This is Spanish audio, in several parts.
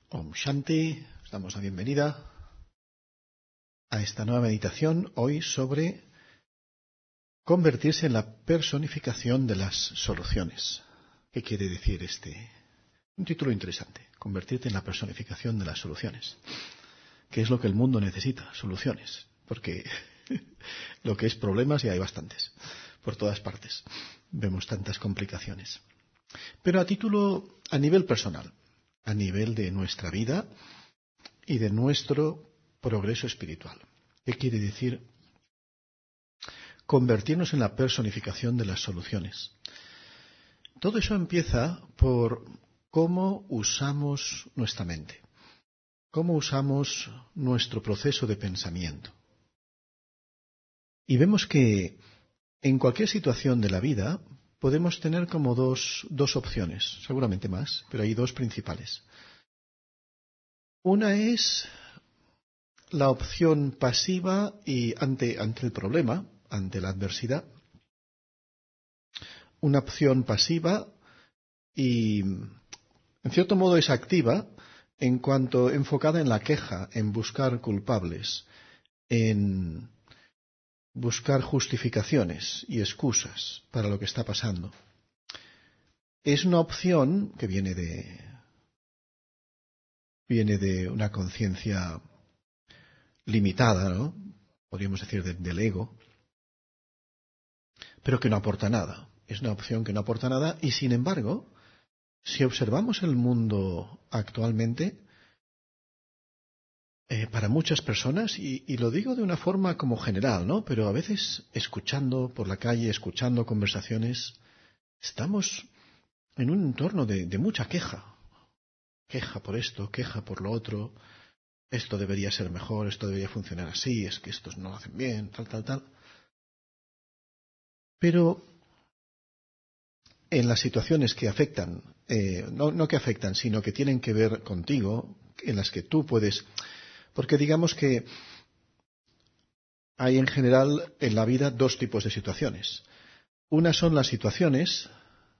Om Shanti, os damos la bienvenida a esta nueva meditación hoy sobre convertirse en la personificación de las soluciones. ¿Qué quiere decir un título interesante? Convertirte en la personificación de las soluciones. ¿Qué es lo que el mundo necesita? Soluciones. Porque lo que es problemas ya hay bastantes, por todas partes. Vemos tantas complicaciones. Pero a nivel personal, a nivel de nuestra vida y de nuestro progreso espiritual. ¿Qué quiere decir convertirnos en la personificación de las soluciones? Todo eso empieza por cómo usamos nuestra mente, cómo usamos nuestro proceso de pensamiento. Y vemos que en cualquier situación de la vida podemos tener como dos opciones, seguramente más, pero hay dos principales. Una es la opción pasiva y ante el problema, ante la adversidad. Una opción pasiva y, en cierto modo, es activa en cuanto enfocada en la queja, en buscar culpables, en buscar justificaciones y excusas para lo que está pasando. Es una opción que viene de una conciencia limitada, ¿no? Podríamos decir del ego, pero que no aporta nada. Es una opción que no aporta nada y, sin embargo, si observamos el mundo actualmente, para muchas personas, y lo digo de una forma como general, ¿no? Pero a veces escuchando por la calle, escuchando conversaciones, estamos en un entorno de mucha queja. Queja por esto, queja por lo otro. Esto debería ser mejor, esto debería funcionar así, es que estos no lo hacen bien, tal. Pero en las situaciones que afectan, no que afectan, sino que tienen que ver contigo, en las que tú puedes. Porque digamos que hay en general en la vida dos tipos de situaciones. Una son las situaciones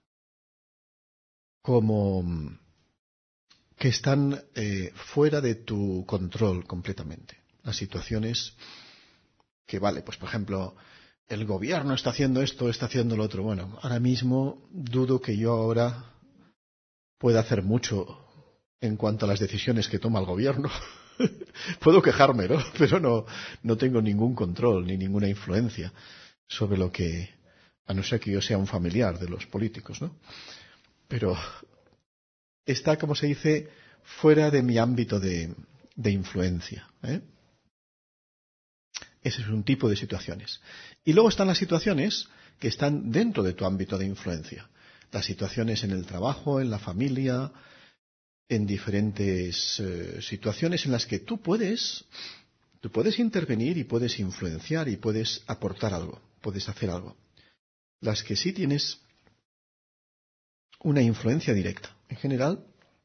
como que están fuera de tu control completamente. Las situaciones que, vale, pues por ejemplo, el gobierno está haciendo esto, está haciendo lo otro. Bueno, ahora mismo dudo que yo ahora pueda hacer mucho en cuanto a las decisiones que toma el gobierno. Puedo quejarme, ¿no? Pero no tengo ningún control ni ninguna influencia sobre lo que, a no ser que yo sea un familiar de los políticos, ¿no? Pero está, como se dice, fuera de mi ámbito de influencia, ¿eh? Ese es un tipo de situaciones. Y luego están las situaciones que están dentro de tu ámbito de influencia. Las situaciones en el trabajo, en la familia, en diferentes situaciones en las que tú puedes intervenir y puedes influenciar y puedes aportar algo, puedes hacer algo. Las que sí tienes una influencia directa. En general,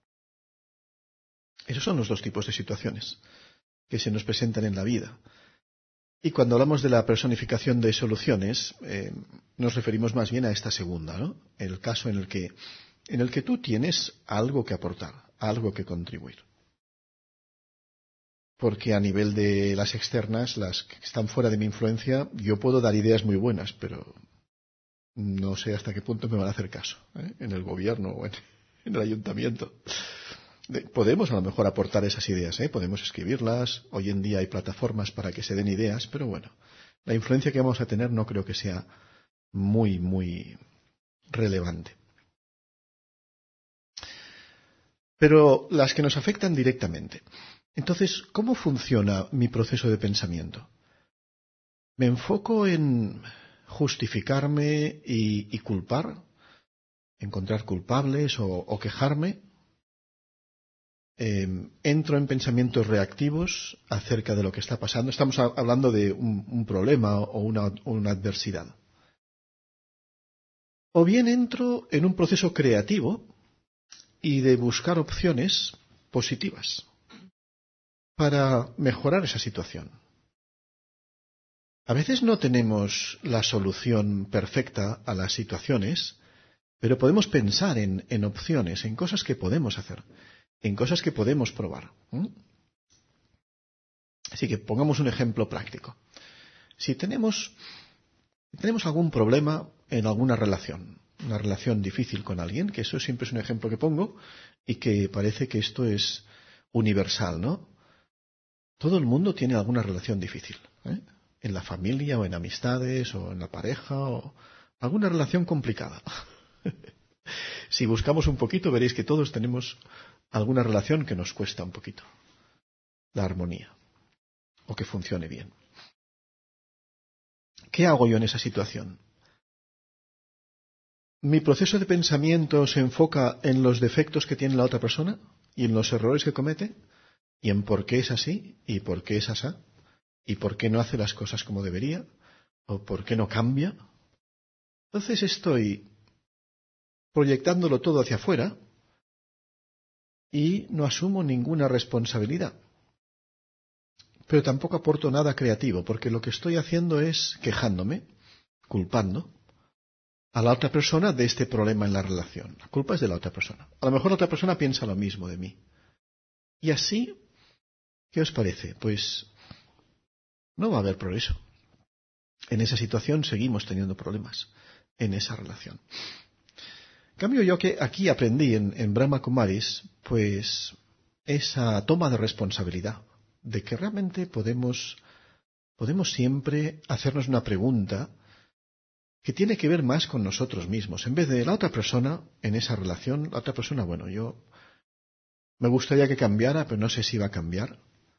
esos son los dos tipos de situaciones que se nos presentan en la vida. Y cuando hablamos de la personificación de soluciones, nos referimos más bien a esta segunda, ¿no? El caso en el que tú tienes algo que aportar, algo que contribuir. Porque a nivel de las externas, las que están fuera de mi influencia, yo puedo dar ideas muy buenas, pero no sé hasta qué punto me van a hacer caso, ¿eh? En el gobierno o en el ayuntamiento. Podemos a lo mejor aportar esas ideas, ¿eh? Podemos escribirlas. Hoy en día hay plataformas para que se den ideas, pero bueno, la influencia que vamos a tener no creo que sea muy, muy relevante. Pero las que nos afectan directamente. Entonces, ¿cómo funciona mi proceso de pensamiento? ¿Me enfoco en justificarme y culpar? ¿Encontrar culpables o quejarme? ¿Entro en pensamientos reactivos acerca de lo que está pasando? Estamos hablando de un problema o una adversidad. O bien entro en un proceso creativo y de buscar opciones positivas para mejorar esa situación. A veces no tenemos la solución perfecta a las situaciones, pero podemos pensar en opciones, en cosas que podemos hacer, en cosas que podemos probar. Así que pongamos un ejemplo práctico. Si tenemos algún problema en alguna relación, una relación difícil con alguien, que eso siempre es un ejemplo que pongo y que parece que esto es universal, ¿no? Todo el mundo tiene alguna relación difícil, en la familia o en amistades o en la pareja o alguna relación complicada. Si buscamos un poquito veréis que todos tenemos alguna relación que nos cuesta un poquito la armonía o que funcione bien. ¿Qué hago yo en esa situación? ¿Mi proceso de pensamiento se enfoca en los defectos que tiene la otra persona y en los errores que comete y en por qué es así y por qué es asá y por qué no hace las cosas como debería o por qué no cambia? Entonces estoy proyectándolo todo hacia afuera y no asumo ninguna responsabilidad. Pero tampoco aporto nada creativo, porque lo que estoy haciendo es quejándome, culpando a la otra persona de este problema en la relación. La culpa es de la otra persona. A lo mejor la otra persona piensa lo mismo de mí. Y así, ¿qué os parece? Pues no va a haber progreso. En esa situación seguimos teniendo problemas en esa relación. En cambio, yo que aquí aprendí en Brahma Kumaris, pues esa toma de responsabilidad, de que realmente podemos siempre hacernos una pregunta que tiene que ver más con nosotros mismos. En vez de la otra persona, en esa relación, la otra persona, bueno, yo me gustaría que cambiara, pero no sé si va a cambiar.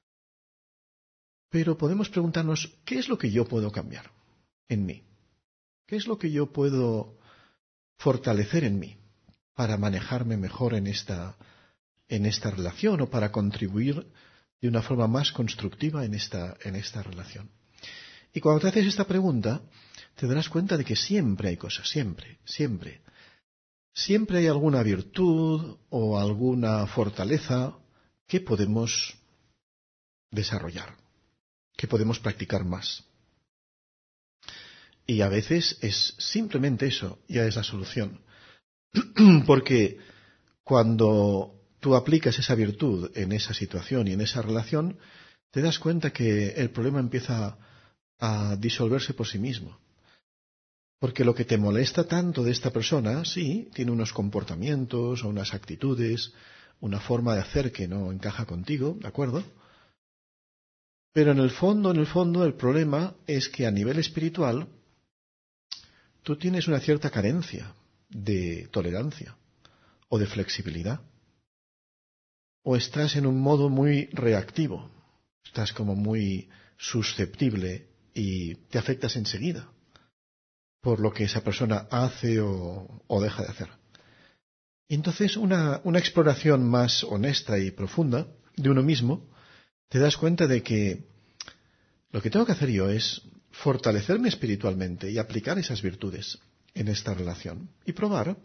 Pero podemos preguntarnos, ¿qué es lo que yo puedo cambiar en mí? ¿Qué es lo que yo puedo fortalecer en mí para manejarme mejor en esta relación o para contribuir de una forma más constructiva en esta relación? Y cuando te haces esta pregunta, te darás cuenta de que siempre hay cosas, siempre, siempre. Siempre hay alguna virtud o alguna fortaleza que podemos desarrollar, que podemos practicar más. Y a veces es simplemente eso, ya es la solución. Porque cuando tú aplicas esa virtud en esa situación y en esa relación, te das cuenta que el problema empieza a disolverse por sí mismo. Porque lo que te molesta tanto de esta persona, sí, tiene unos comportamientos o unas actitudes, una forma de hacer que no encaja contigo, ¿de acuerdo? Pero en el fondo, el problema es que a nivel espiritual tú tienes una cierta carencia de tolerancia o de flexibilidad. O estás en un modo muy reactivo, estás como muy susceptible y te afectas enseguida por lo que esa persona hace o deja de hacer. Y entonces una exploración más honesta y profunda de uno mismo, te das cuenta de que lo que tengo que hacer yo es fortalecerme espiritualmente y aplicar esas virtudes en esta relación y probar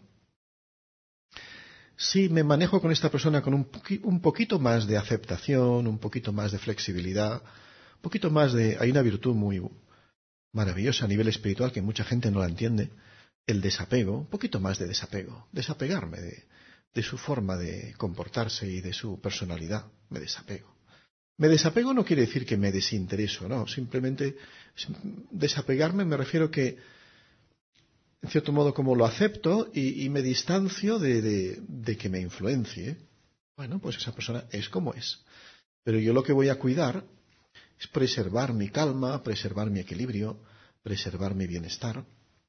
si me manejo con esta persona con un poquito más de aceptación, un poquito más de flexibilidad, un poquito más de... Hay una virtud muy maravillosa a nivel espiritual que mucha gente no la entiende, el desapego, un poquito más de desapego, desapegarme de su forma de comportarse y de su personalidad, me desapego. Me desapego no quiere decir que me desintereso, no, simplemente desapegarme me refiero que, en cierto modo, como lo acepto y me distancio de que me influencie. Bueno, pues esa persona es como es. Pero yo lo que voy a cuidar es preservar mi calma, preservar mi equilibrio, preservar mi bienestar.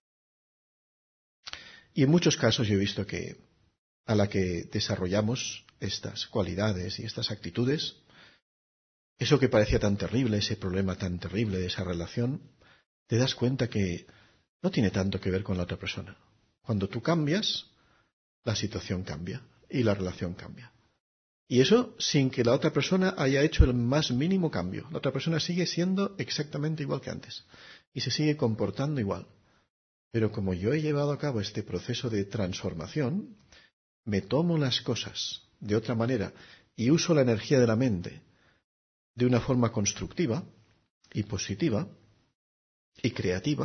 Y en muchos casos yo he visto que a la que desarrollamos estas cualidades y estas actitudes, eso que parecía tan terrible, ese problema tan terrible de esa relación, te das cuenta que no tiene tanto que ver con la otra persona. Cuando tú cambias, la situación cambia y la relación cambia. Y eso sin que la otra persona haya hecho el más mínimo cambio. La otra persona sigue siendo exactamente igual que antes y se sigue comportando igual. Pero como yo he llevado a cabo este proceso de transformación, me tomo las cosas de otra manera y uso la energía de la mente de una forma constructiva y positiva y creativa,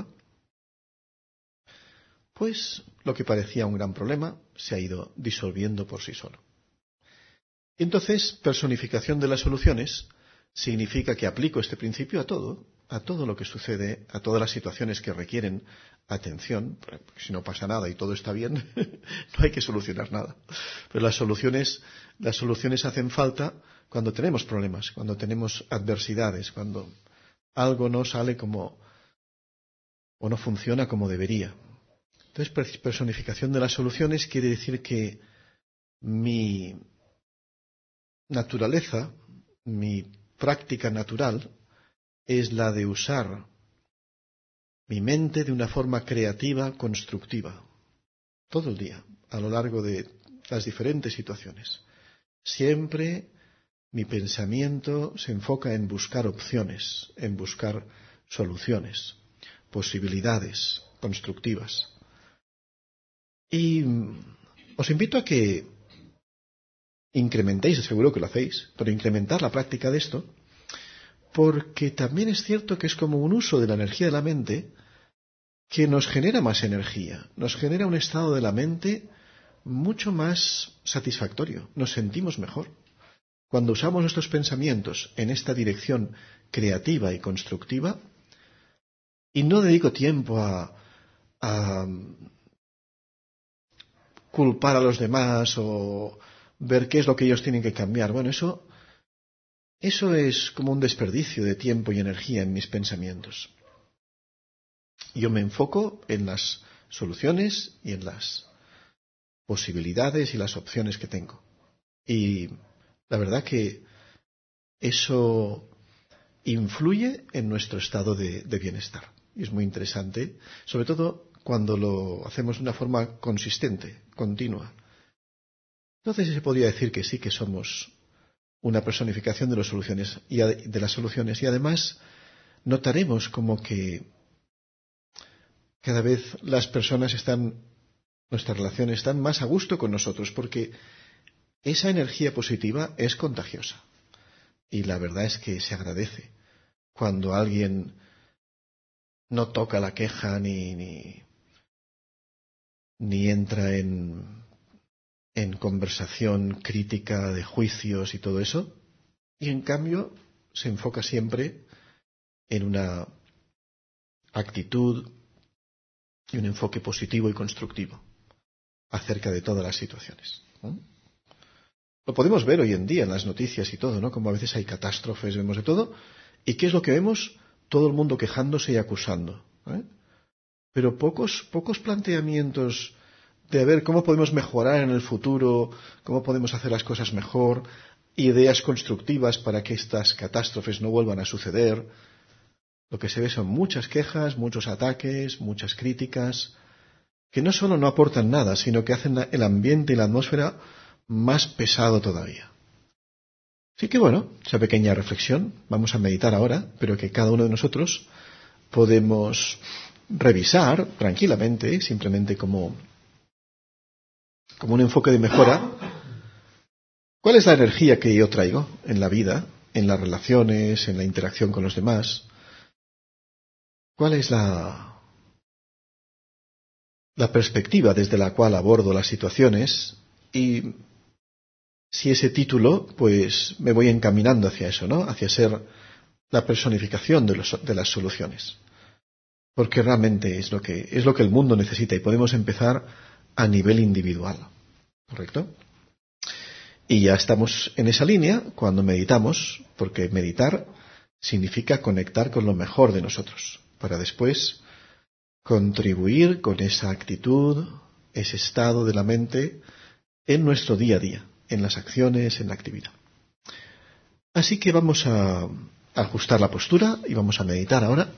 pues lo que parecía un gran problema se ha ido disolviendo por sí solo. Y entonces, personificación de las soluciones significa que aplico este principio a todo lo que sucede, a todas las situaciones que requieren atención, porque si no pasa nada y todo está bien, no hay que solucionar nada. Pero las soluciones hacen falta cuando tenemos problemas, cuando tenemos adversidades, cuando algo no sale como o no funciona como debería. Entonces, personificación de las soluciones quiere decir que mi naturaleza, mi práctica natural, es la de usar mi mente de una forma creativa, constructiva, todo el día, a lo largo de las diferentes situaciones. Siempre mi pensamiento se enfoca en buscar opciones, en buscar soluciones, posibilidades constructivas. Y os invito a que incrementéis, seguro que lo hacéis, pero incrementar la práctica de esto, porque también es cierto que es como un uso de la energía de la mente que nos genera más energía, nos genera un estado de la mente mucho más satisfactorio, nos sentimos mejor. Cuando usamos nuestros pensamientos en esta dirección creativa y constructiva, y no dedico tiempo a culpar a los demás o ver qué es lo que ellos tienen que cambiar. Bueno, eso es como un desperdicio de tiempo y energía en mis pensamientos. Yo me enfoco en las soluciones y en las posibilidades y las opciones que tengo. Y la verdad que eso influye en nuestro estado de bienestar. Y es muy interesante, sobre todo cuando lo hacemos de una forma consistente, continua. Entonces se podría decir que sí que somos una personificación de las soluciones y además notaremos como que cada vez nuestras relaciones están más a gusto con nosotros porque esa energía positiva es contagiosa. Y la verdad es que se agradece cuando alguien no toca la queja ni entra en conversación crítica de juicios y todo eso, y en cambio se enfoca siempre en una actitud y un enfoque positivo y constructivo acerca de todas las situaciones, ¿no? Lo podemos ver hoy en día en las noticias y todo, ¿no? Como a veces hay catástrofes, vemos de todo. ¿Y qué es lo que vemos? Todo el mundo quejándose y acusando, ¿eh? Pero pocos planteamientos de ver cómo podemos mejorar en el futuro, cómo podemos hacer las cosas mejor, ideas constructivas para que estas catástrofes no vuelvan a suceder. Lo que se ve son muchas quejas, muchos ataques, muchas críticas, que no solo no aportan nada, sino que hacen el ambiente y la atmósfera más pesado todavía. Así que bueno, esa pequeña reflexión, vamos a meditar ahora, pero que cada uno de nosotros podemos revisar tranquilamente, simplemente como un enfoque de mejora. ¿Cuál es la energía que yo traigo en la vida, en las relaciones, en la interacción con los demás? ¿Cuál es la perspectiva desde la cual abordo las situaciones? Y si ese título, pues me voy encaminando hacia eso, ¿no? Hacia ser la personificación de las soluciones. Porque realmente es lo que el mundo necesita y podemos empezar a nivel individual. ¿Correcto? Y ya estamos en esa línea cuando meditamos, porque meditar significa conectar con lo mejor de nosotros, para después contribuir con esa actitud, ese estado de la mente en nuestro día a día, en las acciones, en la actividad. Así que vamos a ajustar la postura y vamos a meditar ahora.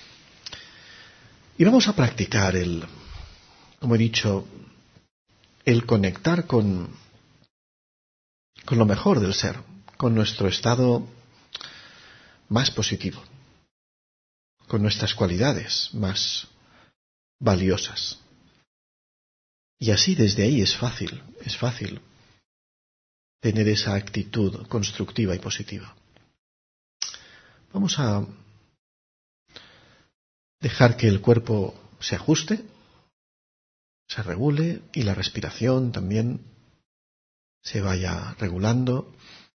Y vamos a practicar como he dicho, el conectar con lo mejor del ser, con nuestro estado más positivo, con nuestras cualidades más valiosas. Y así desde ahí es fácil tener esa actitud constructiva y positiva. Vamos a dejar que el cuerpo se ajuste, se regule y la respiración también se vaya regulando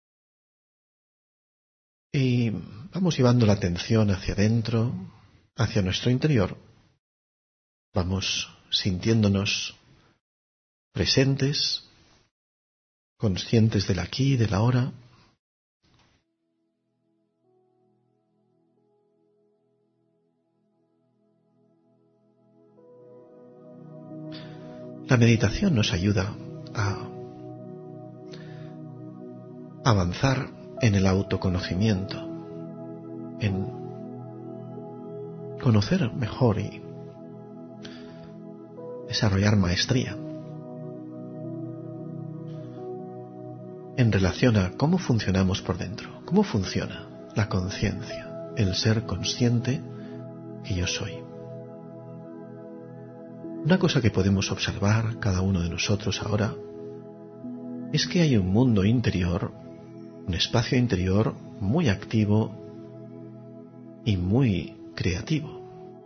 y vamos llevando la atención hacia adentro, hacia nuestro interior. Vamos sintiéndonos presentes, conscientes del aquí y del ahora. La meditación nos ayuda a avanzar en el autoconocimiento, en conocer mejor y desarrollar maestría en relación a cómo funcionamos por dentro, cómo funciona la conciencia, el ser consciente que yo soy. Una cosa que podemos observar cada uno de nosotros ahora es que hay un mundo interior, un espacio interior muy activo y muy creativo.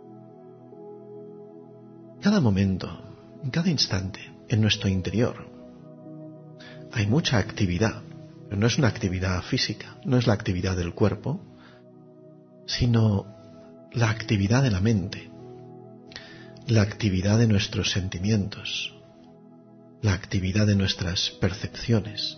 Cada momento, en cada instante, en nuestro interior, hay mucha actividad, pero no es una actividad física, no es la actividad del cuerpo, sino la actividad de la mente, la actividad de nuestros sentimientos, la actividad de nuestras percepciones.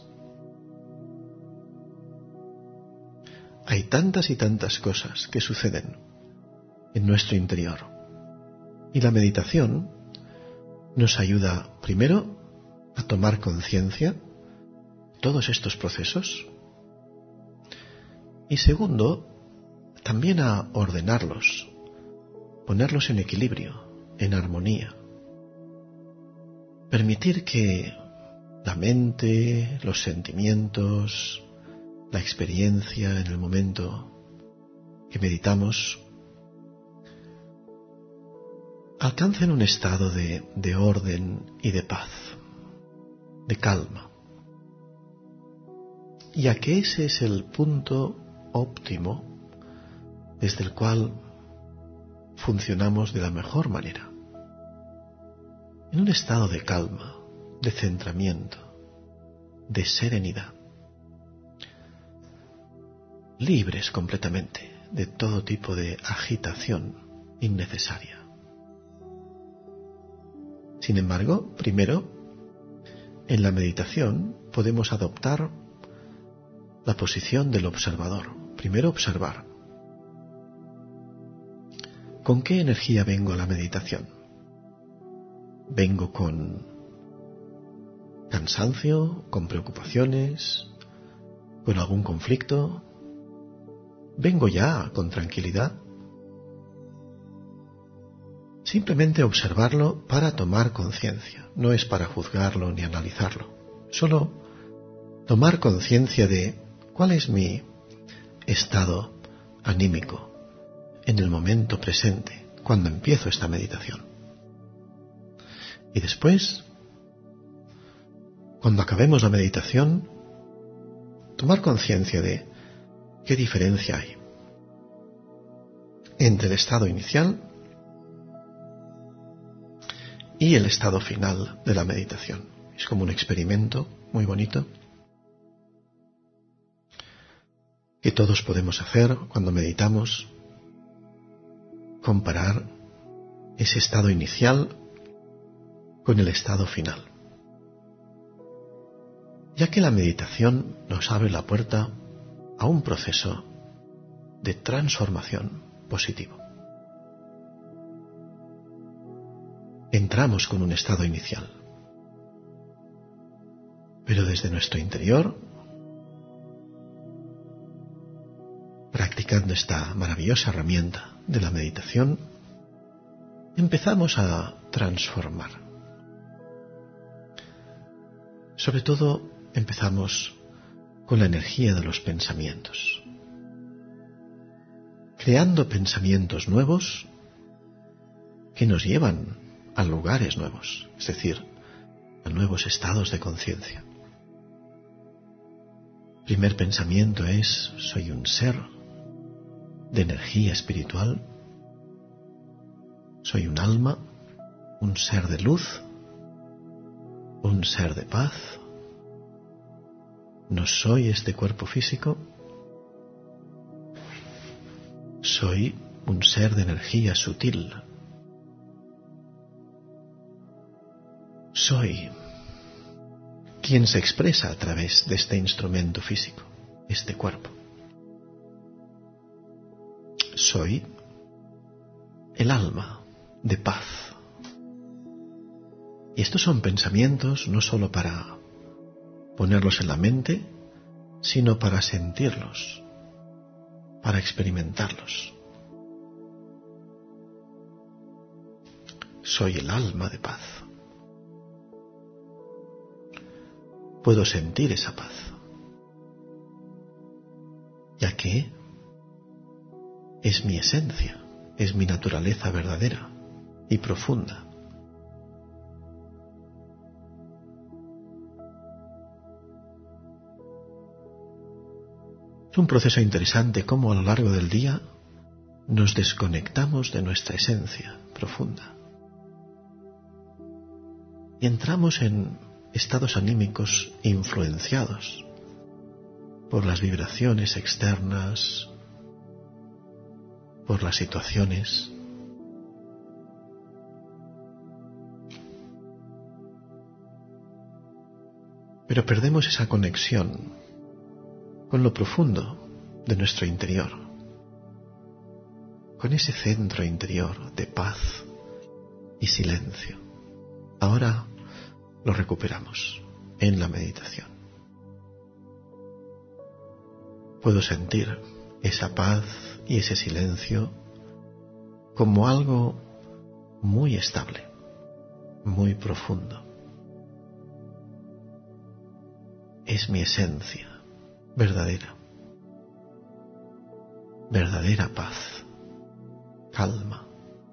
Hay tantas y tantas cosas que suceden en nuestro interior. Y la meditación nos ayuda, primero, a tomar conciencia de todos estos procesos. Y segundo, también a ordenarlos, ponerlos en equilibrio, en armonía. Permitir que la mente, los sentimientos, la experiencia en el momento que meditamos alcancen un estado de orden y de paz, de calma. Ya que ese es el punto óptimo desde el cual funcionamos de la mejor manera. En un estado de calma, de centramiento, de serenidad. Libres completamente de todo tipo de agitación innecesaria. Sin embargo, primero, en la meditación podemos adoptar la posición del observador. Primero observar. ¿Con qué energía vengo a la meditación? ¿Vengo con cansancio, con preocupaciones, con algún conflicto? ¿Vengo ya con tranquilidad? Simplemente observarlo para tomar conciencia, no es para juzgarlo ni analizarlo. Solo tomar conciencia de cuál es mi estado anímico en el momento presente, cuando empiezo esta meditación. Y después, cuando acabemos la meditación, tomar conciencia de qué diferencia hay entre el estado inicial y el estado final de la meditación. Es como un experimento muy bonito que todos podemos hacer cuando meditamos, comparar ese estado inicial con el estado final, ya que la meditación nos abre la puerta a un proceso de transformación positivo. Entramos con un estado inicial, pero desde nuestro interior, practicando esta maravillosa herramienta de la meditación, empezamos a transformar. Sobre todo, empezamos con la energía de los pensamientos, creando pensamientos nuevos que nos llevan a lugares nuevos, es decir, a nuevos estados de conciencia. El primer pensamiento es: soy un ser de energía espiritual, soy un alma, un ser de luz, un ser de paz, No soy este cuerpo físico. Soy un ser de energía sutil. Soy quien se expresa a través de este instrumento físico, este cuerpo. Soy el alma de paz. Y estos son pensamientos no solo para ponerlos en la mente, sino para sentirlos, para experimentarlos. Soy el alma de paz. Puedo sentir esa paz, ya que es mi esencia, es mi naturaleza verdadera y profunda. Es un proceso interesante cómo a lo largo del día nos desconectamos de nuestra esencia profunda y entramos en estados anímicos influenciados por las vibraciones externas, por las situaciones. Pero perdemos esa conexión con lo profundo de nuestro interior, con ese centro interior de paz y silencio. Ahora lo recuperamos en la meditación. Puedo sentir esa paz y ese silencio como algo muy estable, muy profundo. Es mi esencia verdadera, verdadera paz, calma.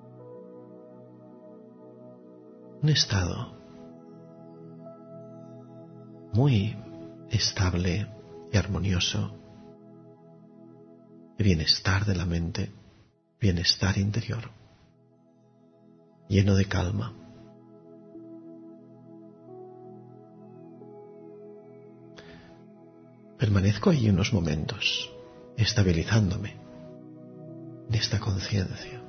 Un estado muy estable y armonioso, de bienestar de la mente, bienestar interior, lleno de calma. Permanezco ahí unos momentos, estabilizándome en esta conciencia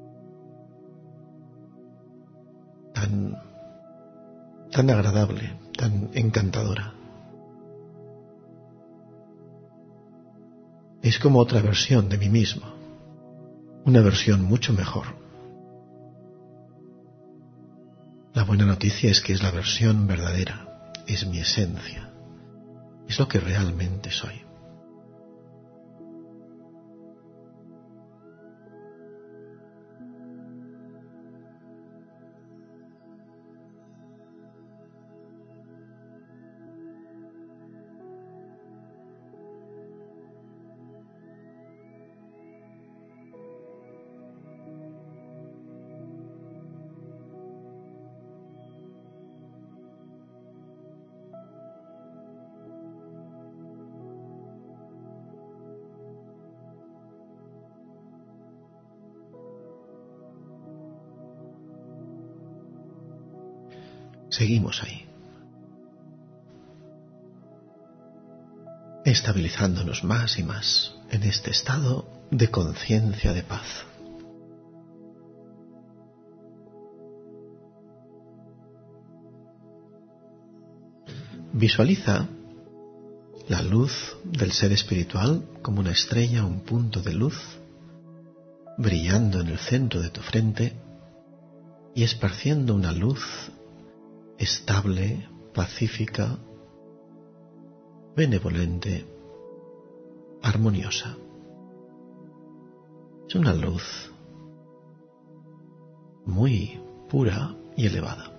tan agradable, tan encantadora. Es como otra versión de mí mismo, una versión mucho mejor. La buena noticia es que es la versión verdadera, es mi esencia, es lo que realmente soy. Seguimos ahí, estabilizándonos más y más en este estado de conciencia de paz. Visualiza la luz del ser espiritual como una estrella, un punto de luz, brillando en el centro de tu frente y esparciendo una luz estable, pacífica, benevolente, armoniosa. Es una luz muy pura y elevada.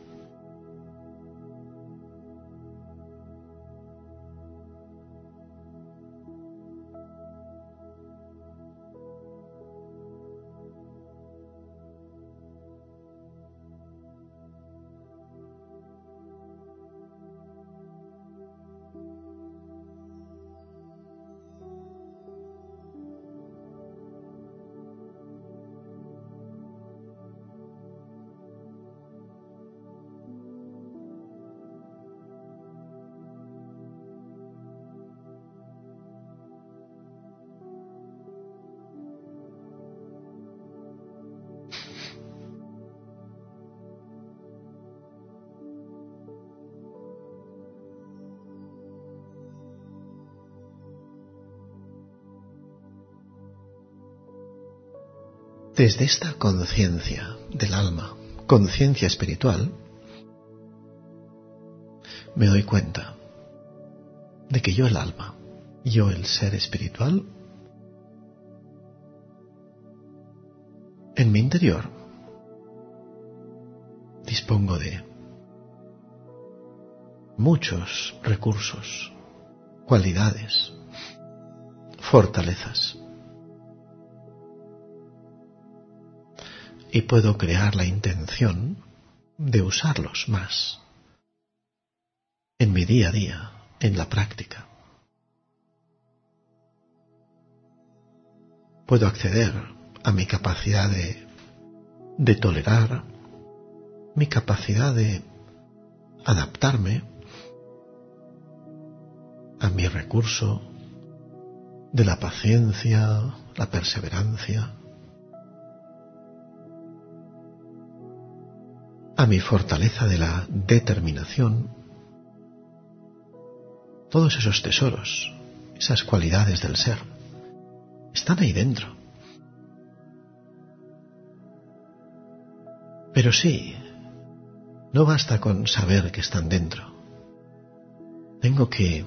Desde esta conciencia del alma, conciencia espiritual, me doy cuenta de que yo el alma, yo el ser espiritual, en mi interior dispongo de muchos recursos, cualidades, fortalezas, y puedo crear la intención de usarlos más en mi día a día, en la práctica. Puedo acceder a mi capacidad de tolerar, mi capacidad de adaptarme a mi recurso de la paciencia, la perseverancia, a mi fortaleza de la determinación. Todos esos tesoros, esas cualidades del ser, están ahí dentro. Pero sí, no basta con saber que están dentro. Tengo que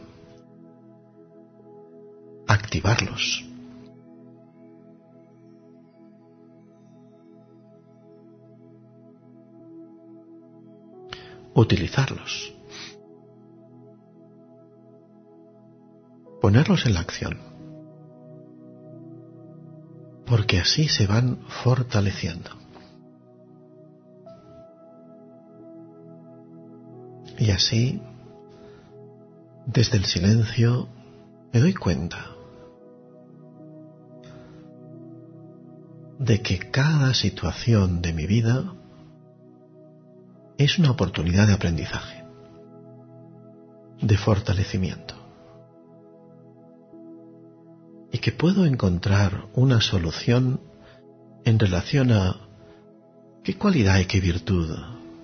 activarlos. Utilizarlos. Ponerlos en la acción. Porque así se van fortaleciendo. Y así, desde el silencio, me doy cuenta de que cada situación de mi vida es una oportunidad de aprendizaje, de fortalecimiento, y que puedo encontrar una solución en relación a qué cualidad y qué virtud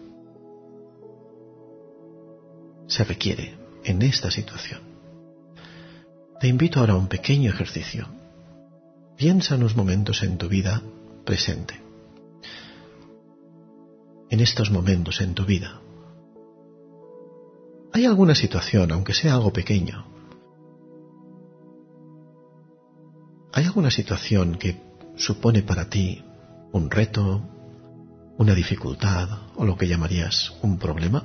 se requiere en esta situación. Te invito ahora a un pequeño ejercicio. Piensa unos momentos en tu vida presente. En estos momentos en tu vida, ¿hay alguna situación, aunque sea algo pequeño? ¿Hay alguna situación que supone para ti un reto, una dificultad o lo que llamarías un problema?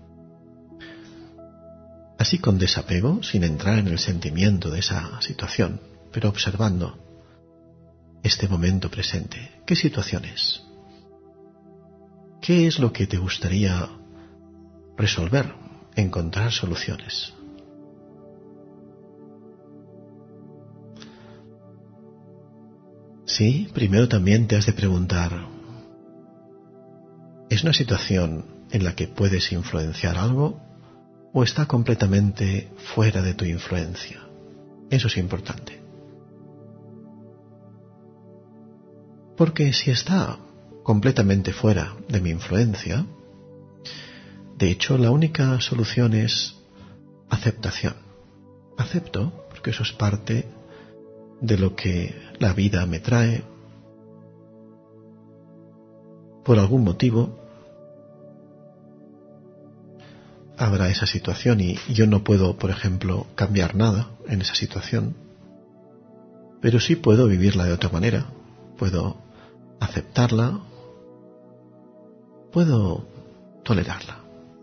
Así con desapego, sin entrar en el sentimiento de esa situación, pero observando este momento presente. ¿Qué situación es? ¿Qué es lo que te gustaría resolver, encontrar soluciones? Sí, primero también te has de preguntar, ¿es una situación en la que puedes influenciar algo o está completamente fuera de tu influencia? Eso es importante. Porque si está completamente fuera de mi influencia, de hecho la única solución es aceptación. Acepto, porque eso es parte de lo que la vida me trae. Por algún motivo habrá esa situación y yo no puedo, por ejemplo, cambiar nada en esa situación, pero sí puedo vivirla de otra manera. Puedo aceptarla, puedo tolerarla.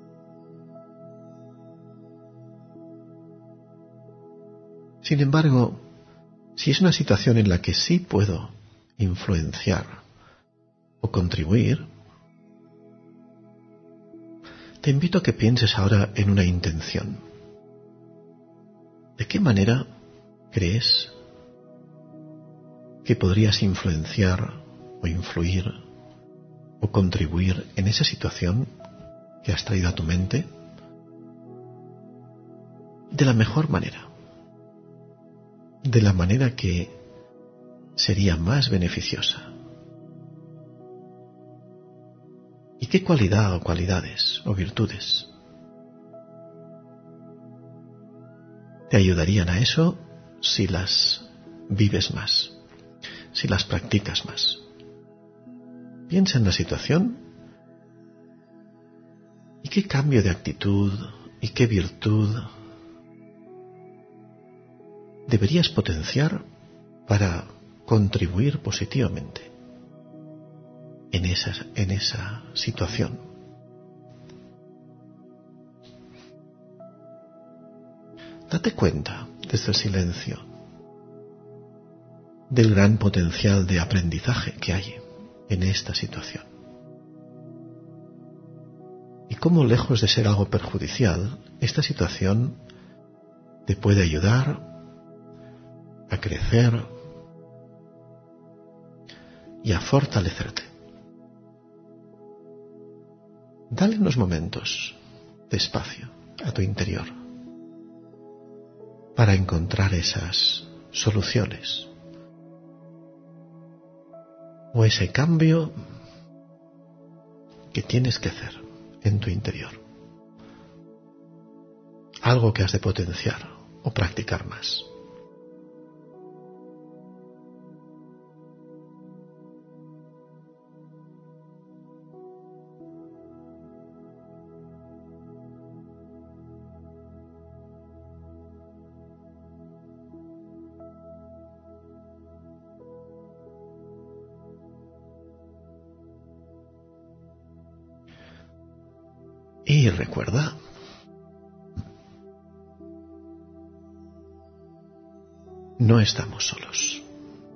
Sin embargo, si es una situación en la que sí puedo influenciar o contribuir, te invito a que pienses ahora en una intención. ¿De qué manera crees que podrías influenciar o influir o contribuir en esa situación que has traído a tu mente de la mejor manera? De la manera que sería más beneficiosa. ¿Y qué cualidad o cualidades o virtudes te ayudarían a eso si las vives más, si las practicas más? Piensa en la situación y qué cambio de actitud y qué virtud deberías potenciar para contribuir positivamente en esa situación. Date cuenta desde el silencio del gran potencial de aprendizaje que hay en esta situación. Y cómo, lejos de ser algo perjudicial, esta situación te puede ayudar a crecer y a fortalecerte. Dale unos momentos de espacio a tu interior para encontrar esas soluciones o ese cambio que tienes que hacer en tu interior. Algo que has de potenciar o practicar más. Y recuerda, no estamos solos.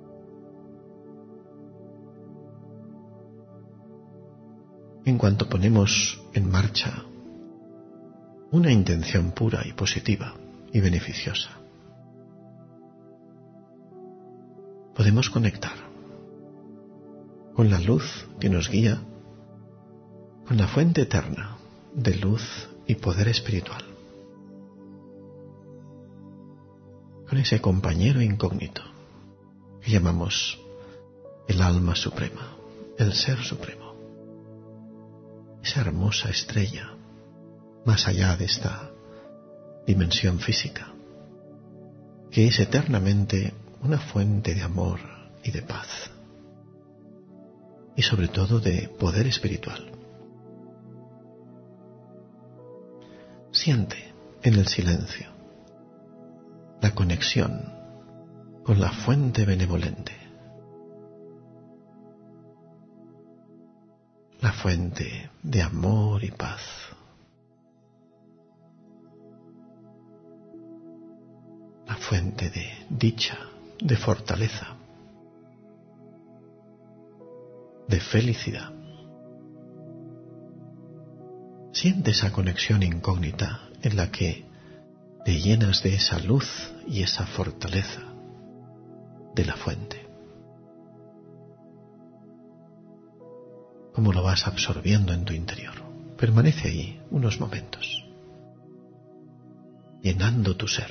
En cuanto ponemos en marcha una intención pura y positiva y beneficiosa, podemos conectar con la luz que nos guía, con la fuente eterna de luz y poder espiritual, con ese compañero incógnito que llamamos el alma suprema, el ser supremo, esa hermosa estrella más allá de esta dimensión física, que es eternamente una fuente de amor y de paz, y sobre todo de poder espiritual. Siente en el silencio la conexión con la fuente benevolente, la fuente de amor y paz, la fuente de dicha, de fortaleza, de felicidad. Siente esa conexión incógnita en la que te llenas de esa luz y esa fortaleza de la fuente. Cómo lo vas absorbiendo en tu interior. Permanece ahí unos momentos, llenando tu ser.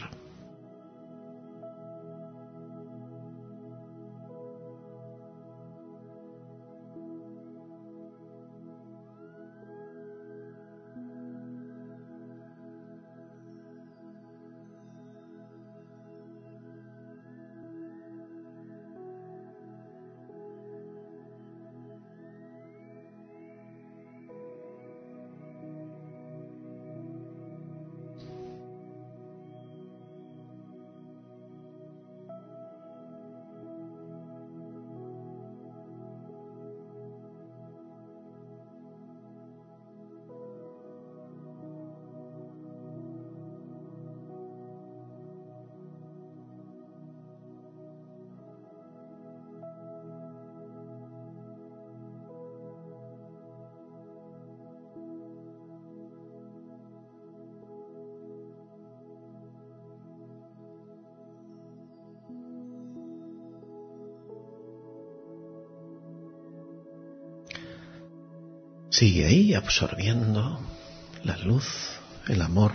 Sigue ahí absorbiendo la luz, el amor,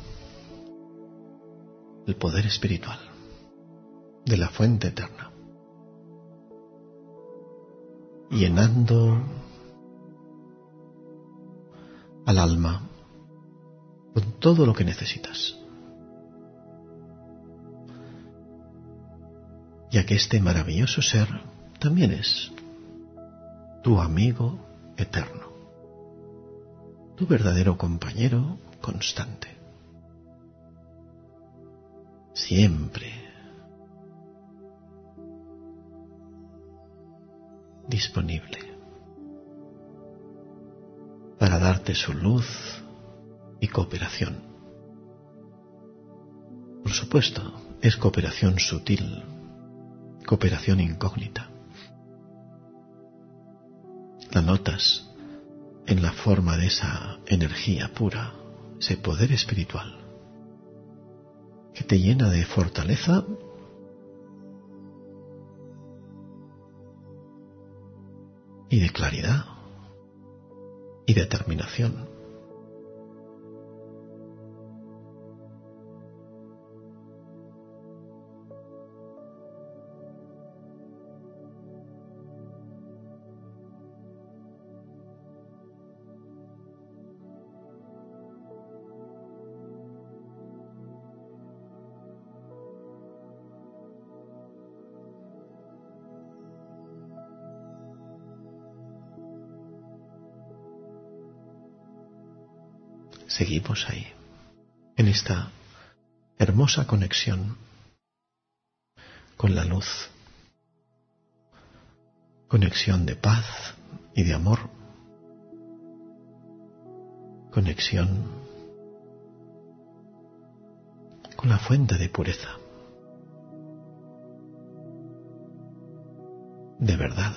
el poder espiritual de la fuente eterna, llenando al alma con todo lo que necesitas, ya que este maravilloso ser también es tu amigo eterno, tu verdadero compañero constante. Siempre disponible para darte su luz y cooperación. Por supuesto, es cooperación sutil, cooperación incógnita. La notas en la forma de esa energía pura, ese poder espiritual que te llena de fortaleza y de claridad y determinación. Seguimos ahí, en esta hermosa conexión con la luz, conexión de paz y de amor, conexión con la fuente de pureza, de verdad.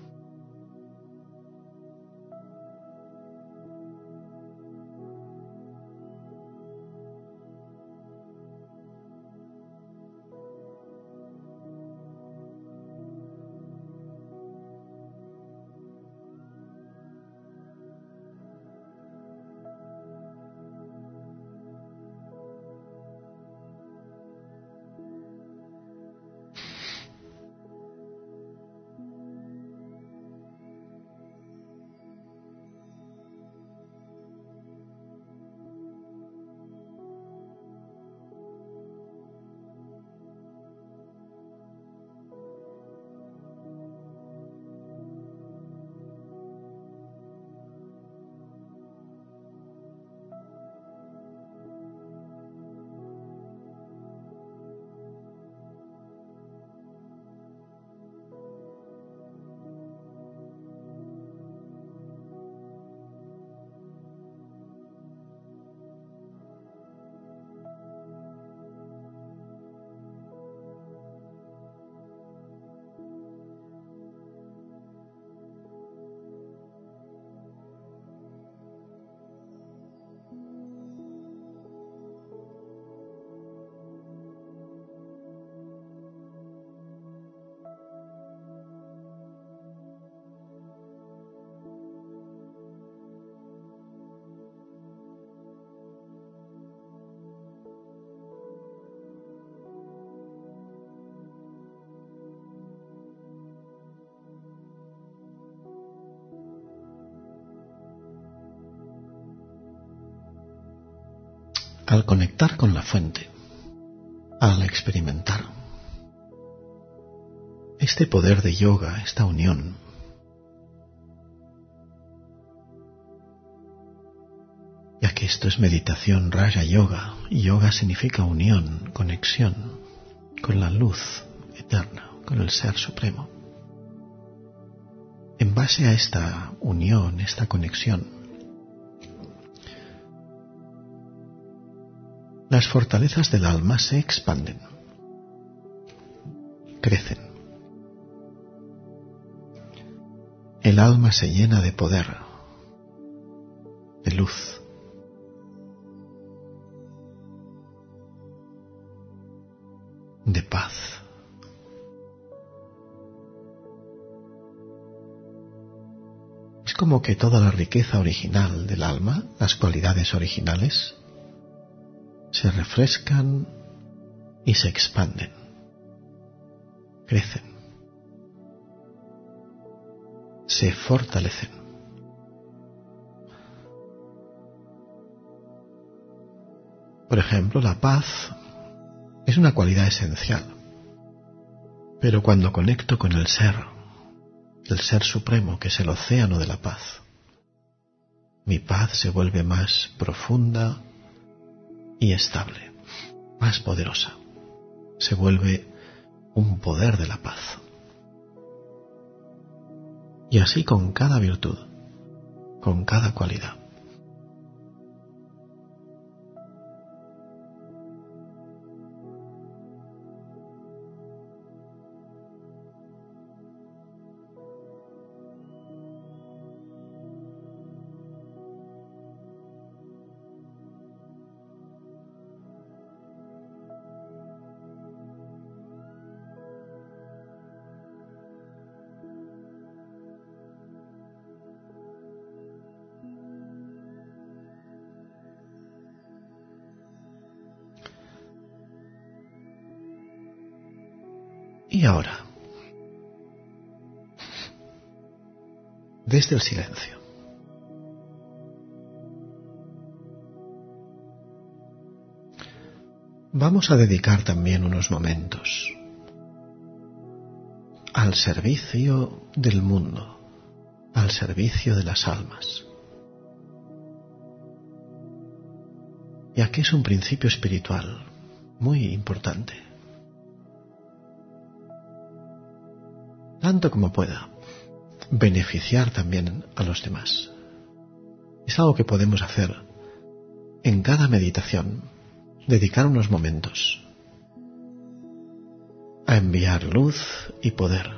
Al conectar con la fuente, al experimentar este poder de yoga, esta unión, ya que esto es meditación Raja Yoga, y yoga significa unión, conexión con la luz eterna, con el Ser Supremo. En base a esta unión, esta conexión, las fortalezas del alma se expanden, crecen. El alma se llena de poder, de luz. De paz. Es como que toda la riqueza original del alma, las cualidades originales, se refrescan y se expanden, crecen, se fortalecen. Por ejemplo, la paz es una cualidad esencial, pero cuando conecto con el ser, el Ser Supremo, que es el océano de la paz. Mi paz se vuelve más profunda y estable, más poderosa. Se vuelve un poder de la paz. Y así con cada virtud, con cada cualidad. Y ahora, desde el silencio, vamos a dedicar también unos momentos al servicio del mundo, al servicio de las almas, ya que es un principio espiritual muy importante. Tanto como pueda, beneficiar también a los demás. Es algo que podemos hacer en cada meditación, dedicar unos momentos a enviar luz y poder.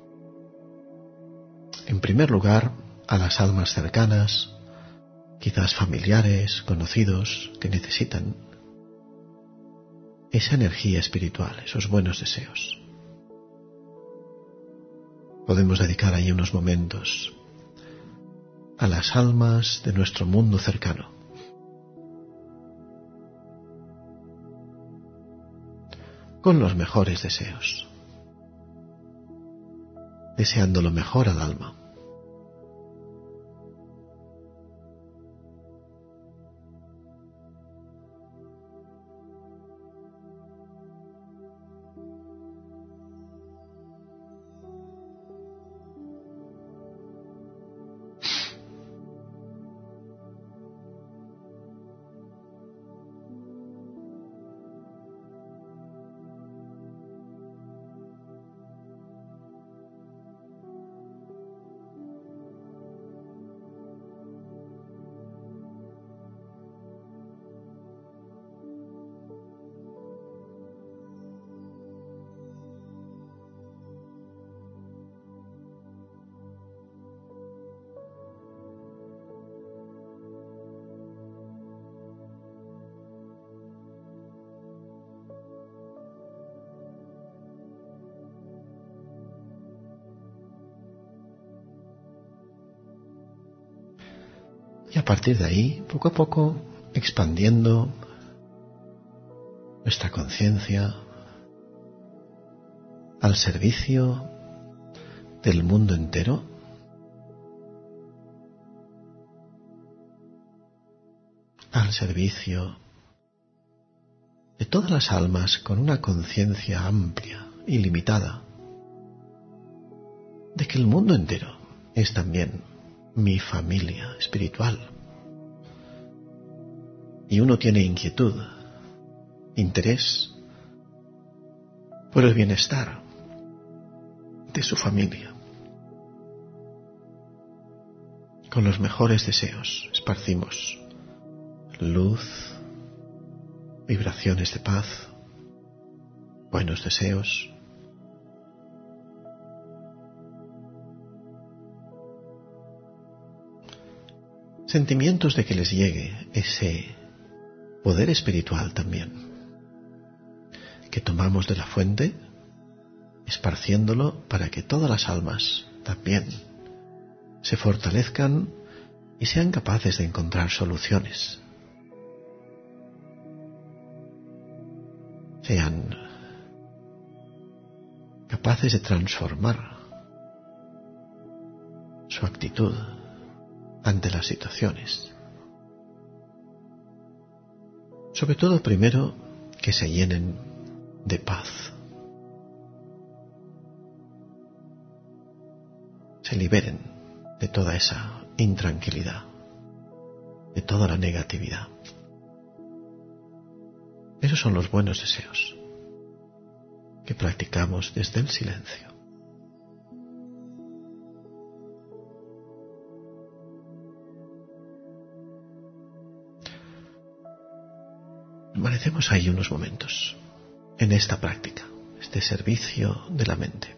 En primer lugar, a las almas cercanas, quizás familiares, conocidos, que necesitan esa energía espiritual, esos buenos deseos. Podemos dedicar ahí unos momentos a las almas de nuestro mundo cercano. Con los mejores deseos, deseando lo mejor al alma. Y a partir de ahí, poco a poco, expandiendo nuestra conciencia al servicio del mundo entero, al servicio de todas las almas con una conciencia amplia, ilimitada, de que el mundo entero es también mi familia espiritual. Y uno tiene inquietud, interés por el bienestar de su familia. Con los mejores deseos esparcimos luz, vibraciones de paz, buenos deseos. Sentimientos de que les llegue ese poder espiritual también, que tomamos de la fuente, esparciéndolo para que todas las almas también se fortalezcan y sean capaces de encontrar soluciones. Sean capaces de transformar su actitud ante las situaciones. Sobre todo, primero, que se llenen de paz. liberen de toda esa intranquilidad, de toda la negatividad. Esos son los buenos deseos que practicamos desde el silencio. Permanecemos ahí unos momentos, en esta práctica, este servicio de la mente.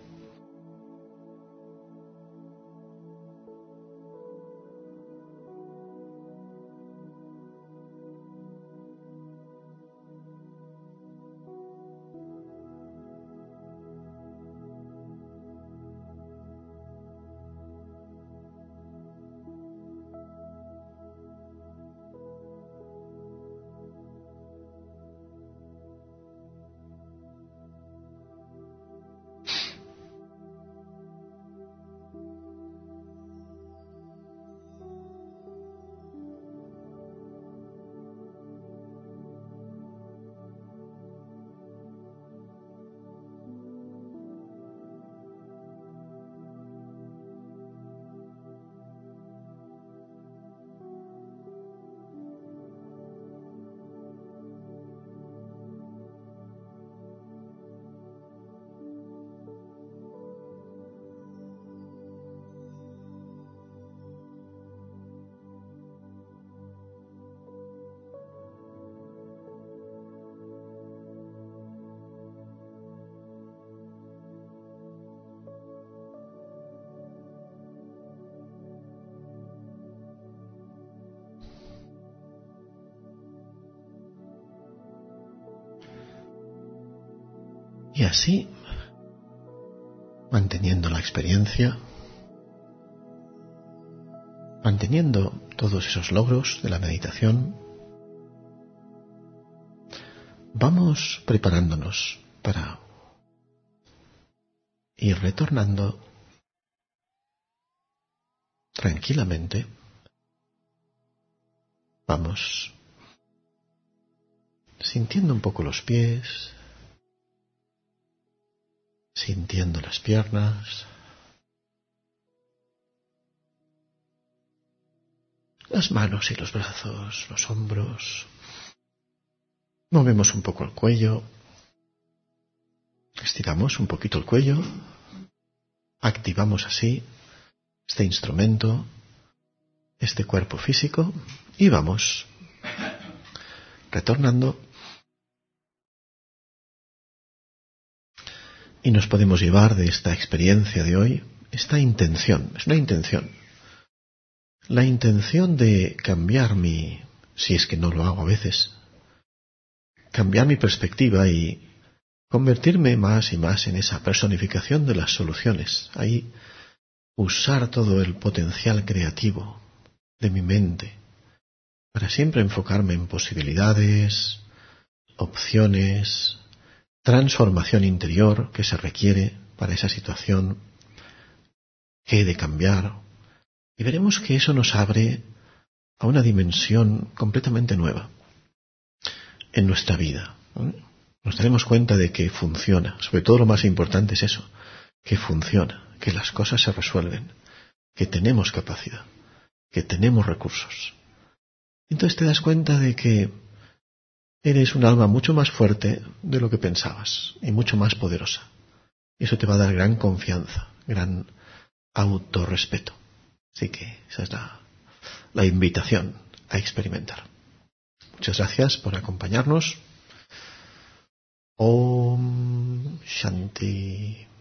Y así, manteniendo la experiencia, manteniendo todos esos logros de la meditación, vamos preparándonos para ir retornando tranquilamente. Vamos sintiendo un poco los pies, sintiendo las piernas, las manos y los brazos, los hombros. Movemos un poco el cuello, estiramos un poquito el cuello, activamos así este instrumento, este cuerpo físico y vamos retornando. Y nos podemos llevar de esta experiencia de hoy esta intención, es una intención. La intención de cambiar si es que no lo hago a veces, cambiar mi perspectiva y convertirme más y más en esa personificación de las soluciones. Ahí usar todo el potencial creativo de mi mente para siempre enfocarme en posibilidades, opciones, transformación interior que se requiere para esa situación que he de cambiar. Y veremos que eso nos abre a una dimensión completamente nueva en nuestra vida. Nos daremos cuenta de que funciona. Sobre todo lo más importante es eso, que funciona, que las cosas se resuelven, que tenemos capacidad, que tenemos recursos. Entonces te das cuenta de que eres un alma mucho más fuerte de lo que pensabas y mucho más poderosa. Y eso te va a dar gran confianza, gran autorrespeto. Así que esa es la invitación a experimentar. Muchas gracias por acompañarnos. Om Shanti.